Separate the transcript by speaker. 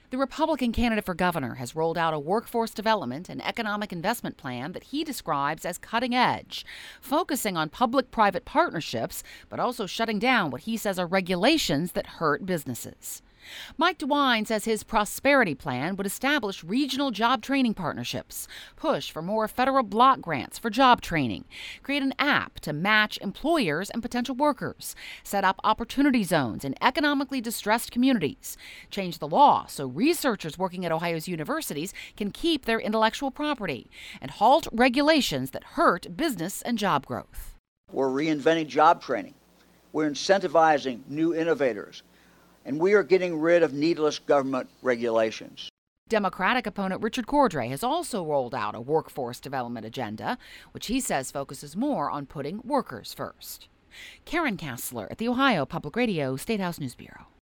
Speaker 1: The Republican candidate for governor has rolled out a workforce development and economic investment plan that he describes as cutting edge, focusing on public-private partnerships, but also shutting down what he says are regulations that hurt businesses. Mike DeWine says his prosperity plan would establish regional job training partnerships, push for more federal block grants for job training, create an app to match employers and potential workers, set up opportunity zones in economically distressed communities, change the law so researchers working at Ohio's universities can keep their intellectual property, and halt regulations that hurt business and job growth.
Speaker 2: We're reinventing job training. We're incentivizing new innovators. And we are getting rid of needless government regulations.
Speaker 1: Democratic opponent Richard Cordray has also rolled out a workforce development agenda, which he says focuses more on putting workers first. Karen Kassler at the Ohio Public Radio State House News Bureau.